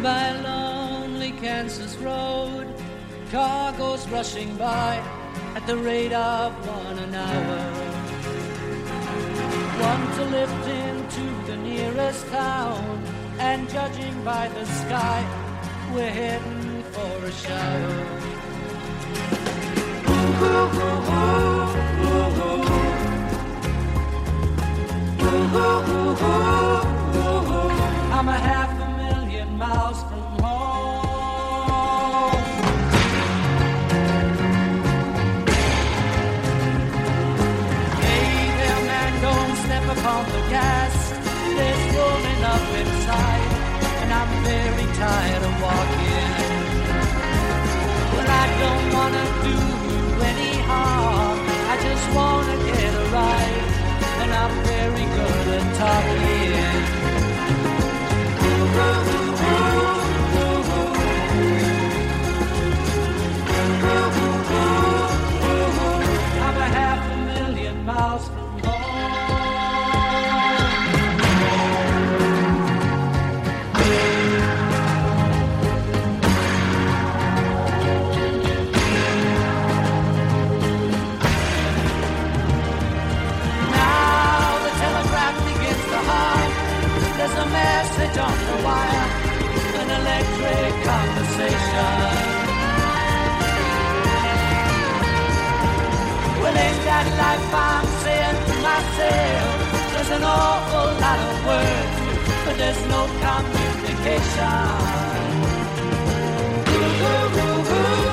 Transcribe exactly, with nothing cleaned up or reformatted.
by a lonely Kansas road. Car goes rushing by at the rate of one an hour. One to lift into the nearest town, and judging by the sky, we're heading for a shower. Ooh, ooh, ooh, ooh, ooh. Ooh, ooh, ooh, ooh. I'm a half a million miles from home. Hey there, man, don't step upon the gas. There's room enough inside, and I'm very tired of walking. Well, I don't wanna do you any harm. I just wanna get a ride, and I'm very good at talking. Ooh, ooh, ooh, ooh, ooh. Ooh, ooh, ooh. I'm a half a million miles from there's a message on the wire, an electric conversation. Well, ain't that life I'm saying to myself? There's an awful lot of words, but there's no communication. Ooh, ooh, ooh, ooh.